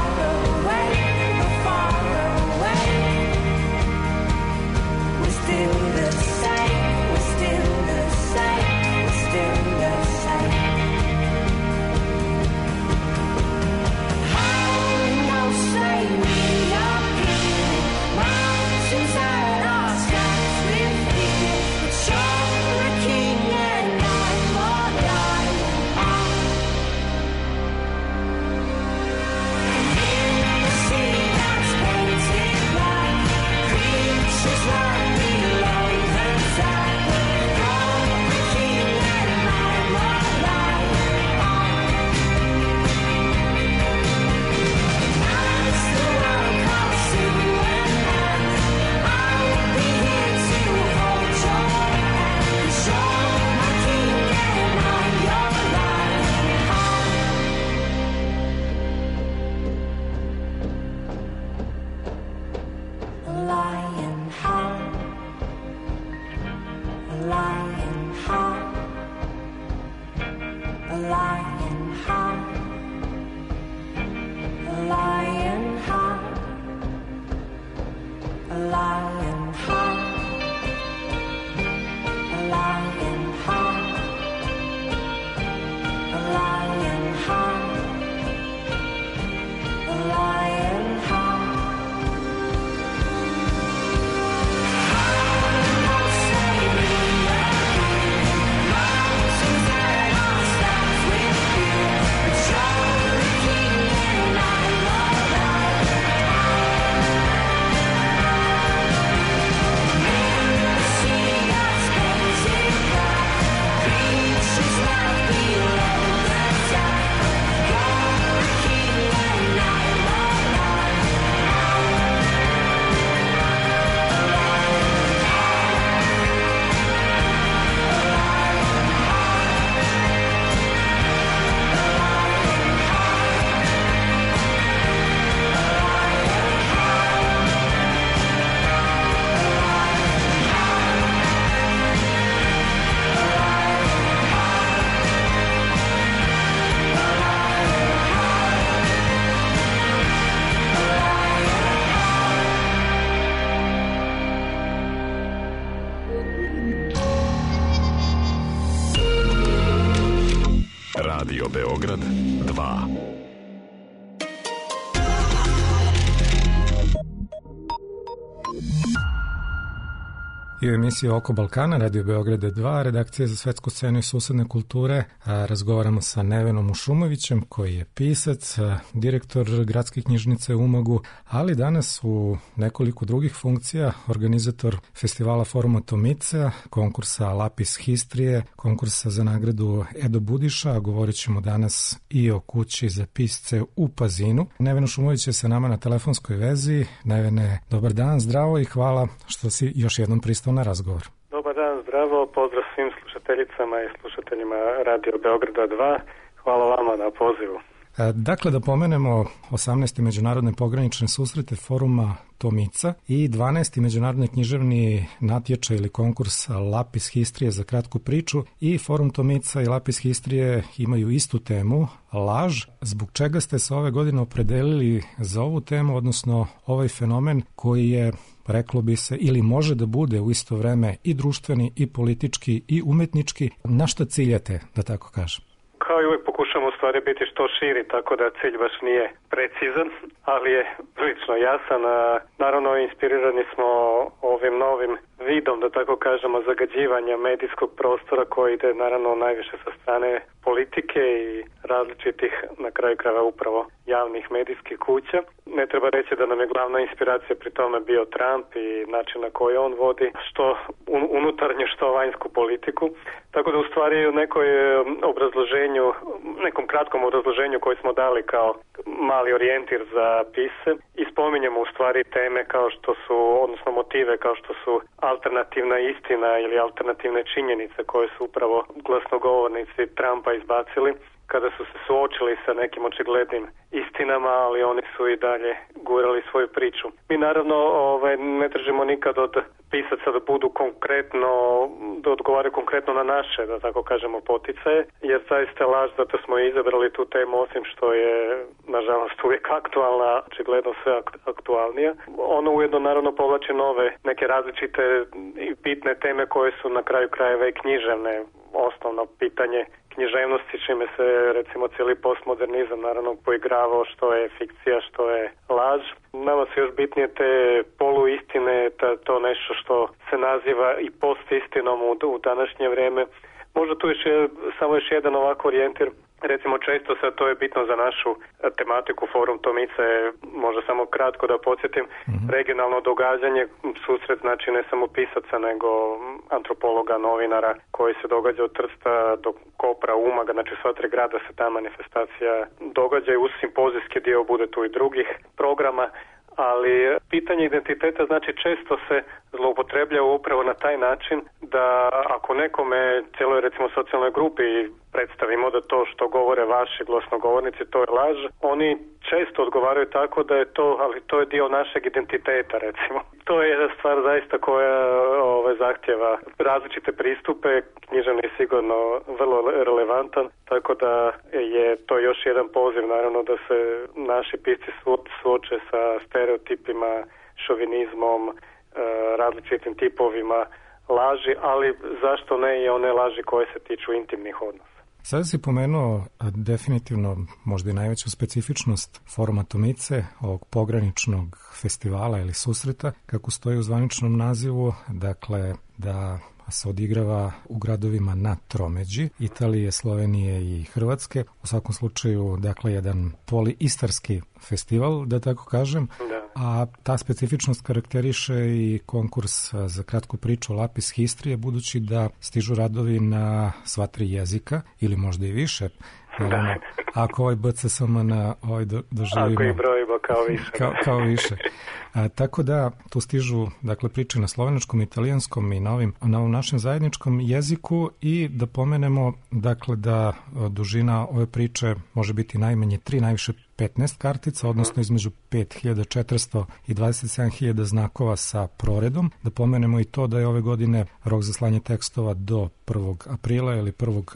I u emisiji Oko Balkana, Radio Beograda 2, redakcija za svetsku scenu i susedne kulture. Razgovaramo sa Nevenom Ušumovićem, koji je pisac, direktor Gradske knjižnice u Umagu, ali danas u nekoliko drugih funkcija, organizator festivala Foruma Tomica, konkursa Lapis Histrije, konkursa za nagradu Edo Budiša, a govorit ćemo danas i o kući za pisce u Pazinu. Neven Ušumović je sa nama na telefonskoj vezi. Nevene, dobar dan, zdravo i hvala što si još jednom pristao na razgovor. Dobar dan, zdravo, pozdrav svim slušateljicama i slušateljima Radio Beograda 2. Hvala vama na pozivu. Dakle, da pomenemo 18. međunarodne pogranične susrete Foruma Tomica i 12. međunarodni književni natječaj ili konkurs Lapis Histrije za kratku priču. I Forum Tomica i Lapis Histrije imaju istu temu, laž. Zbog čega ste se ove godine opredelili za ovu temu, odnosno ovaj fenomen koji je, reklo bi se, ili može da bude u isto vreme i društveni, i politički, i umetnički. Na šta ciljate, da tako kažem? Kao i uvijek pokušamo u stvari biti što širi, tako da cilj baš nije precizan, ali je prilično jasan. Naravno, inspirirani smo ovim novim vidom, da tako kažemo, zagađivanja medijskog prostora koji ide naravno najviše sa strane politike i različitih, na kraju krajeva, upravo javnih medijskih kuća. Ne treba reći da nam je glavna inspiracija pri tome bio Trump i način na koji on vodi što unutarnje, što vanjsku politiku. Tako da u stvari u nekom kratkom obrazloženju koje smo dali kao mali orijentir za pisce i spominjemo u stvari teme kao što su, odnosno motive kao što su alternativna istina ili alternativne činjenice koje su upravo glasnogovornici Trumpa izbacili kada su se suočili sa nekim očiglednim istinama, ali oni su i dalje gurali svoju priču. Mi naravno ne držimo nikad od pisaca da budu konkretno, da odgovaraju konkretno na naše, da tako kažemo, poticaje, jer zaista laž, zato smo izabrali tu temu, osim što je nažalost uvijek aktualna, očigledno sve aktualnija. Ono ujedno naravno povlači nove, neke različite i bitne teme koje su na kraju krajeva i književne. Osnovno pitanje književnosti, čime se recimo cijeli postmodernizam naravno poigravao, što je fikcija, što je laž. Nama su još bitnije te poluistine, to nešto što se naziva i postistinom u današnje vrijeme. Možda tu samo još jedan ovako orijentir. Recimo često sad to je bitno za našu tematiku Forum Tomice, možda samo kratko da podsjetim, regionalno događanje, susret znači ne samo pisaca nego antropologa, novinara koji se događa od Trsta do Kopra, Umaga, znači sva 3 grada se ta manifestacija događa i uz simpozijski dio bude tu i drugih programa. Ali pitanje identiteta znači često se zloupotrebljava upravo na taj način da ako nekome, cijeloj recimo socijalnoj grupi predstavimo da to što govore vaši glasnogovornici to je laž, oni često odgovaraju tako da je to, ali to je dio našeg identiteta recimo. To je jedna stvar zaista koja zahtjeva različite pristupe, književni je sigurno vrlo relevantan, tako da je to još jedan poziv naravno da se naši pisci suoče sa stereotipima, šovinizmom, različitim tipovima laži, ali zašto ne i one laži koje se tiču intimnih odnosa. Sada si pomenuo definitivno možda i najveću specifičnost Foruma Tomice, ovog pograničnog festivala ili susreta, kako stoji u zvaničnom nazivu, dakle da se odigrava u gradovima na tromeđi, Italije, Slovenije i Hrvatske. U svakom slučaju, dakle, jedan poliistarski festival, da tako kažem. Da. A ta specifičnost karakteriše i konkurs za kratku priču Lapis Histrije, budući da stižu radovi na sva 3 jezika, ili možda i više. Naravno, ako ovaj BCSM na ovaj doživimo... Ako i brojimo kao više. Kao više. Tako da tu stižu, dakle, priče na slovenačkom, italijanskom i na ovom našem zajedničkom jeziku i da pomenemo, dakle, da dužina ove priče može biti najmanje 3, najviše 15 kartica, odnosno između 5400 i 27.000 znakova sa proredom. Da pomenemo i to da je ove godine rok za slanje tekstova do 1. aprila ili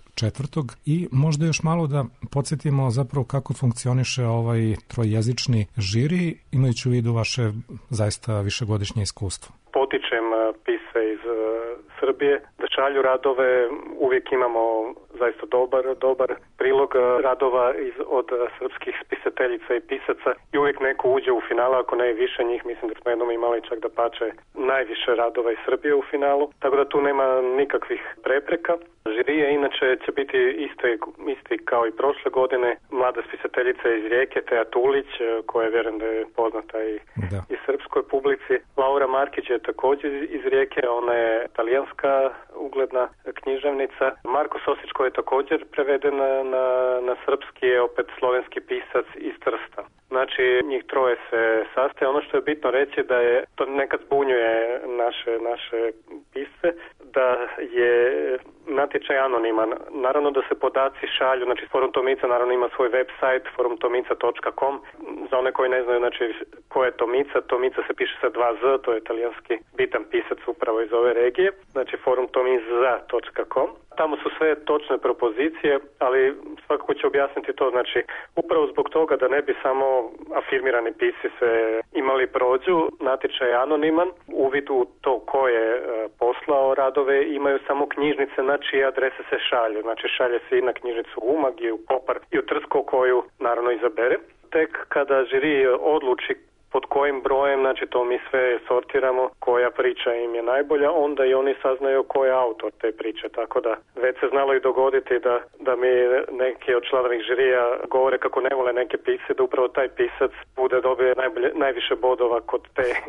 1.4. I možda još malo da podsjetimo zapravo kako funkcioniše ovaj trojezični žiri, imajući u vidu vaše zaista višegodišnje iskustvo. Potičem pisce iz Srbije da šalju radove, uvijek imamo zaista dobar prilog radova od srpskih spisateljica i pisaca i uvijek neko uđe u finale, ako ne više njih, mislim da smo jednom imali čak da pače najviše radova iz Srbije u finalu, tako da tu nema nikakvih prepreka. Žirije inače će biti isti kao i prošle godine, mlada spisateljica iz Rijeke, Teja Tulić, koja vjerujem da je poznata i srpskoj publici. Laura Markić je također iz Rijeke, ona je talijanska ugledna književnica. Marko Sosić koji je također preveden na srpski, je opet slovenski pisac iz Trsta. Znači, njih troje se sastaje. Ono što je bitno reći da je, to nekad zbunjuje naše pisce, da je natječaj anoniman. Naravno da se podaci šalju, znači Forum Tomica naravno ima svoj website forumtomica.com. Za one koji ne znaju, znači ko je Tomica, Tomica se piše sa 2 z, to je talijanski bitan pisac upravo iz ove regije, znači forumtomiza.com. Tamo su sve točne propozicije, ali svakako će objasniti to, znači upravo zbog toga da ne bi samo afirmirani pisci se imali prođu, natječaj je anoniman, uvid u to ko je poslao radove, imaju samo knjižnice na čije adrese se šalju, znači šalje se i na knjižnicu u Umag i u Kopar i u Trsko koju naravno izabere. Tek kada žiri odluči pod kojim brojem, znači to mi sve sortiramo, koja priča im je najbolja, onda i oni saznaju ko je autor te priče, tako da već se znalo i dogoditi da mi neki od članovih žirija govore kako ne vole neke pisce, da upravo taj pisac bude dobije najviše bodova kod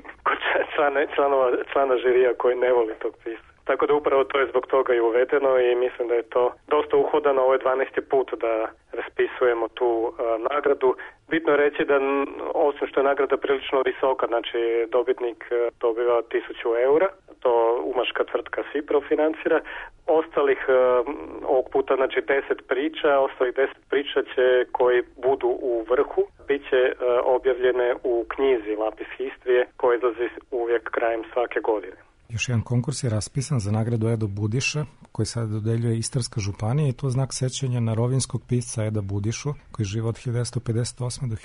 člana žirija koji ne voli tog pisca. Tako da upravo to je zbog toga i uvedeno i mislim da je to dosta uhodano, ovo je 12. put da raspisujemo tu nagradu. Bitno je reći da osim što je nagrada prilično visoka, znači dobitnik dobiva 1000 eura, to umaška tvrtka Sipro financira. Ostalih ovog puta, znači 10 priča, ostalih 10 priča će koji budu u vrhu, bit će objavljene u knjizi Lapis Histrije koja izlazi uvijek krajem svake godine. Još jedan konkurs je raspisan za nagradu Edo Budiša, koji sada dodeljuje Istarska županija i to znak sećanja na rovinskog pisca Eda Budišu, koji žive od 1958. do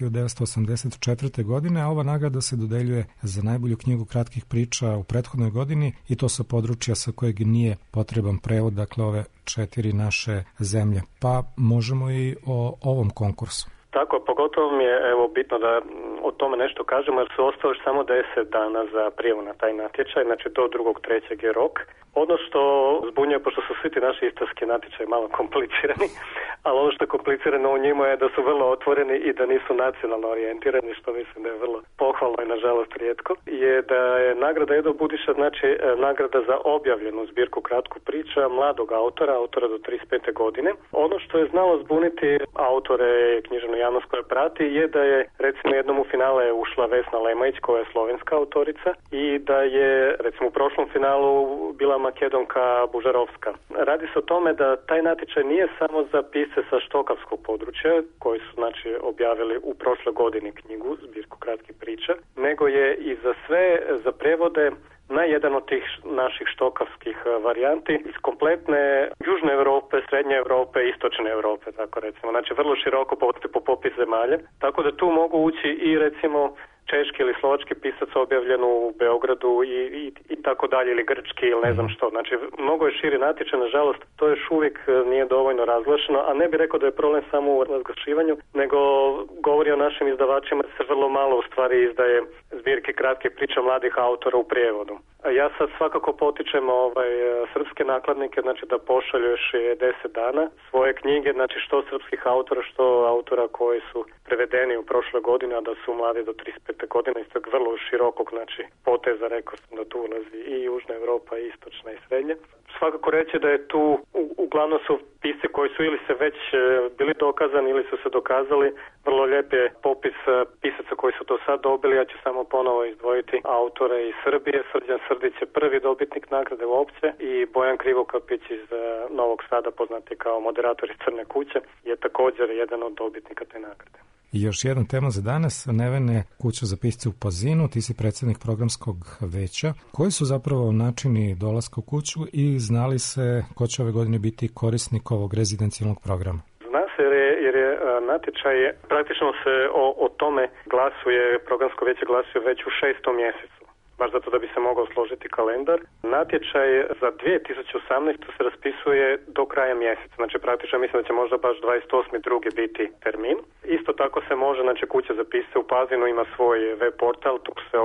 1984. godine, a ova nagrada se dodeljuje za najbolju knjigu kratkih priča u prethodnoj godini i to sa područja sa kojeg nije potreban prevod, dakle ove 4 naše zemlje. Pa možemo i o ovom konkursu. Tako, pogotovo mi je bitno da o tome nešto kažemo jer su ostalo samo 10 dana za prijavu na taj natječaj, znači do 2.3. je rok. Ono što zbunjuje, pošto su svi ti naši istarski natječaji malo komplicirani, ali ono što je komplicirano u njima je da su vrlo otvoreni i da nisu nacionalno orijentirani, što mislim da je vrlo pohvalno i nažalost rijetko, je da je nagrada Edo Budiša, znači nagrada za objavljenu zbirku kratku priča mladog autora do 35. godine. Ono što je znalo zbuniti autore književnu javnost koja prati je da je recimo jednom u finale ušla Vesna Lemajić koja je slovenska autorica i da je recimo u prošlom finalu bila Makedonka Bužarovska. Radi se o tome da taj natječaj nije samo za pisce sa štokavskog područja koji su znači objavili u prošloj godini knjigu zbirku kratkih priča, nego je i za prevode na jedan od tih naših štokavskih varijanti iz kompletne Južne Europe, Srednje Europe, Istočne Europe, tako recimo. Znači vrlo široko po popis zemalja. Tako da tu mogu ući i recimo češki ili slovački pisac objavljen u Beogradu i tako dalje, ili grčki ili ne znam što. Znači, mnogo je širi natječaj, nažalost, to još uvijek nije dovoljno razglašeno, a ne bih rekao da je problem samo u razglašivanju, nego govori o našim izdavačima da se vrlo malo u stvari izdaje zbirke kratkih priča mladih autora u prijevodu. Ja sad svakako potičem srpske nakladnike, znači da pošalju još 10 dana svoje knjige, znači što srpskih autora, što autora koji su prevedeni u prošle godine, a da su mladi do 35. godine iz tog vrlo širokog, znači poteza, rekao sam da tu ulazi i Južna Europa, i Istočna i Srednja. Svakako reći da je tu, uglavnom su pisci koji su ili se već bili dokazani ili su se dokazali. Vrlo lijep je popis pisaca koji su to sad dobili. Ja ću samo ponovo izdvojiti autore iz Srbije. Srđan Srdić je prvi dobitnik nagrade uopće i Bojan Krivokapić iz Novog Sada, poznati kao moderator iz Crne kuće, je također jedan od dobitnika te nagrade. I još jedna tema za danas, Nevene, kuća za pisce u Pazinu, ti si predsjednik programskog veća. Koji su zapravo načini dolaska u kuću i znali se ko će ove godine biti korisnik ovog rezidencijalnog programa? Zna se jer je natječaj, praktično se o tome glasuje, programsko vijeće glasuje već u 6. mjesecu. baš zato da bi se mogao složiti kalendar. Natječaj za 2018. se raspisuje do kraja mjeseca, znači praktično mislim da će možda baš 28.2. biti termin. Isto tako se može, znači Kuća za pisce u Pazinu ima svoj web portal, tu se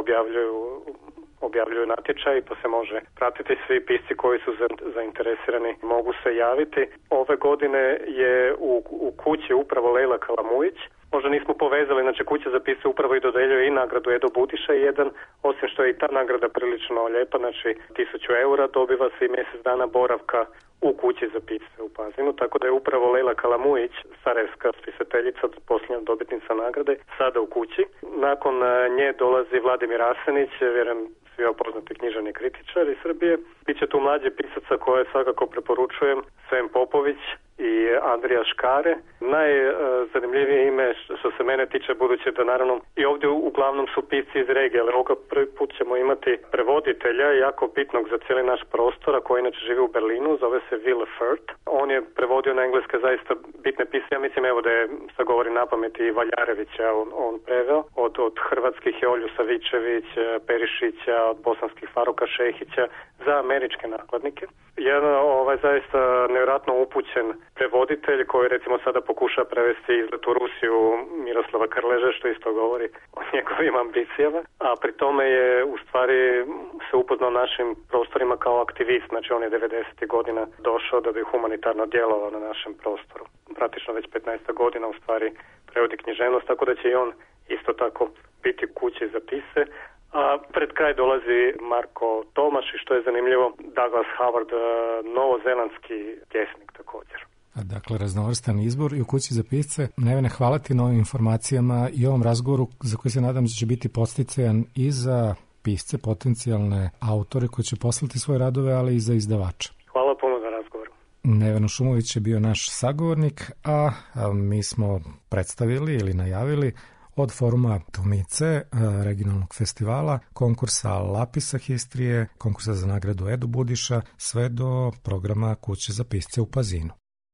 objavljuju natječaji pa se može pratiti, svi pisci koji su zainteresirani mogu se javiti. Ove godine je u kući upravo Lejla Kalamujić. Možda nismo povezali, znači Kuća za pisce upravo i dodeljuje i nagradu Edo Budiša jedan, osim što je i ta nagrada prilično lijepa, znači 1000 eura dobiva se i mjesec dana boravka u Kući za pisce u Pazinu, tako da je upravo Lejla Kalamujić, sarajevska spisateljica, posljednja dobitnica nagrade, sada u kući. Nakon nje dolazi Vladimir Asenić, vjerujem svi poznati književni kritičar iz Srbije. Biće tu mlađi pisaca koje svakako preporučujem, Sven Popović i Andrija Škare. Najzanimljivije ime što se mene tiče, budući da naravno i ovdje uglavnom su pisci iz regije, ali ovoga prvi put ćemo imati prevoditelja jako bitnog za cijeli naš prostor, koji inače živi u Berlinu, zove se Wille Furt. On je prevodio na engleske zaista bitne pisce, ja mislim evo da je, sad govori na pamet, i Valjarevića on preveo, od hrvatskih je Olju Savičević, Perišića, od bosanskih Faruka Šehića za američke nakladnike. Jedan zaista nevjerojatno upućen prevoditelj koji recimo sada pokuša prevesti Izlet u Rusiju Miroslava Krleže, što isto govori o njegovim ambicijama, a pri tome je u stvari se upoznao našim prostorima kao aktivist, znači on je 90. godina došao da bi humanitarno djelovao na našem prostoru. Praktično već 15 godina u stvari prevodi književnost, tako da će i on isto tako biti u Kući za pisce. A pred kraj dolazi Marko Tomaš i što je zanimljivo, Douglas Howard, novozelandski pjesnik također. Dakle, raznovrstan izbor i u Kući za pisce. Nevene, hvala ti na ovim informacijama i ovom razgovoru za koji se nadam da će biti podsticajan i za pisce, potencijalne autore koji će poslati svoje radove, ali i za izdavača. Hvala puno za razgovor. Neveno Šumović je bio naš sagovornik, a mi smo predstavili ili najavili od foruma Tomice, regionalnog festivala, konkursa Lapisa Histrije, konkursa za nagradu Edo Budiša, sve do programa Kuće za pisce u Pazinu.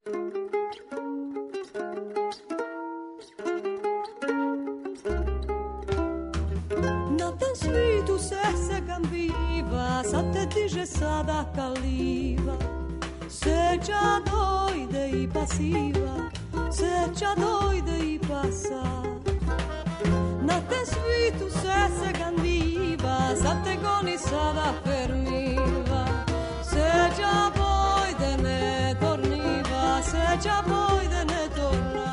Na tem svitu se gambiva, sad te diže sada kaliva, seća dojde i pasiva, seća dojde i pasa. Na te svitu se gandiva, sad te goni sada fermiva, seđa bojde ne torniva, seđa bojde ne torna.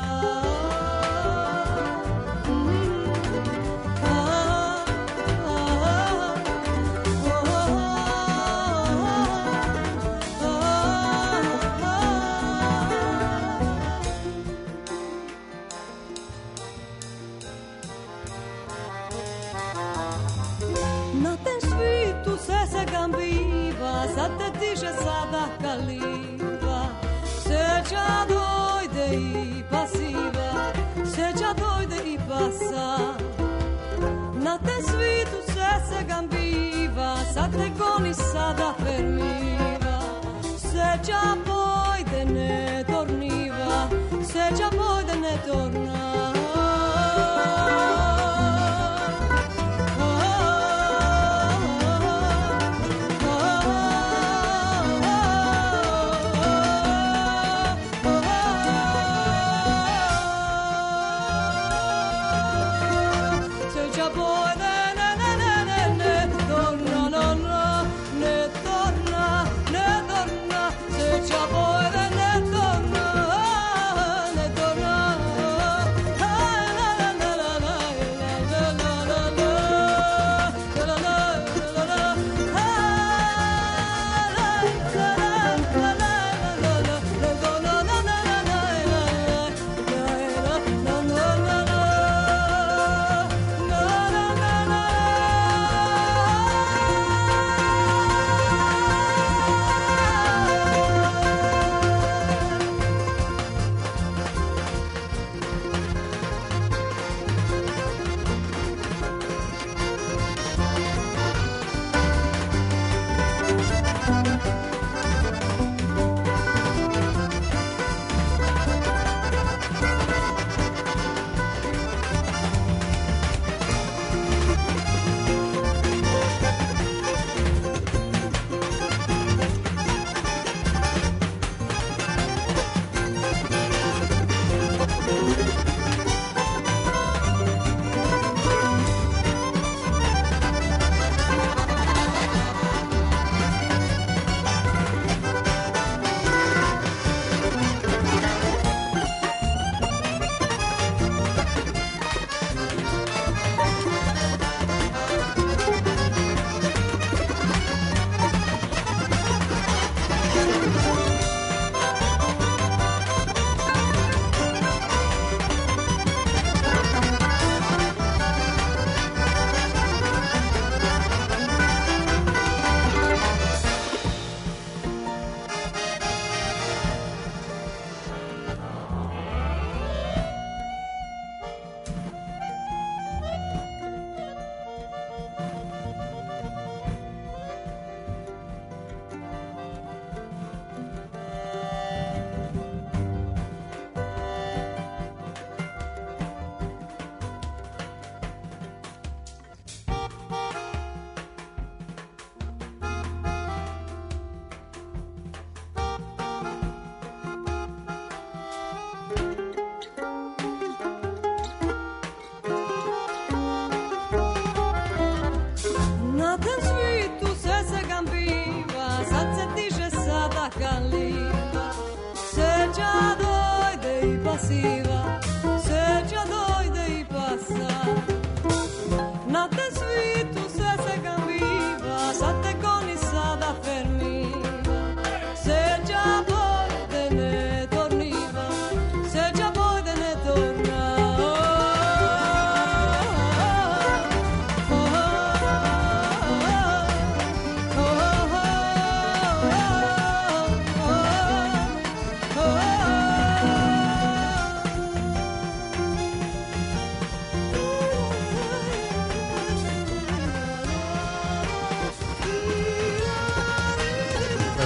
Sad te diže sada kaliva, seća dojde i pasiva, seća dojde i pasa. Na te svitu se gambiva, sad te goni sada fermiva, seća bojde ne torniva, seća bojde ne torna.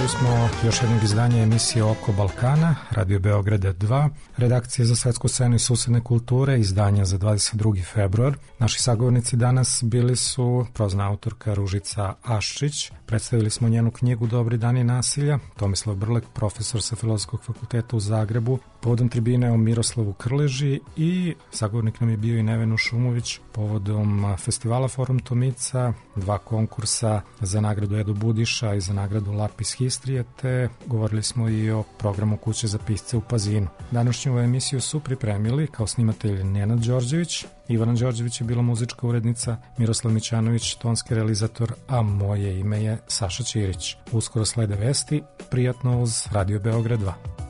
smo još jednog izdanja emisije Oko Balkana, Radio Beograda 2, redakcije za svetsku scenu i susedne kulture, izdanja za 22. februar. Naši sagovornici danas bili su prozna autorka Ružica Aščić, predstavili smo njenu knjigu Dobri dani nasilja, Tomislav Brlek, profesor sa Filozofskog fakulteta u Zagrebu, povodom tribine o Miroslavu Krleži, i sagovornik nam je bio i Nevenu Šumović povodom festivala Forum Tomica, 2 konkursa za nagradu Edo Budiša i za nagradu Lapis Histrije, te govorili smo i o programu Kuće za pisce u Pazinu. Današnju emisiju su pripremili kao snimatelj Nenad Đorđević, Ivana Đorđević je bila muzička urednica, Miroslav Mićanović tonski realizator, a moje ime je Saša Ćirić. Uskoro slede vesti, prijatno uz Radio Beograd 2.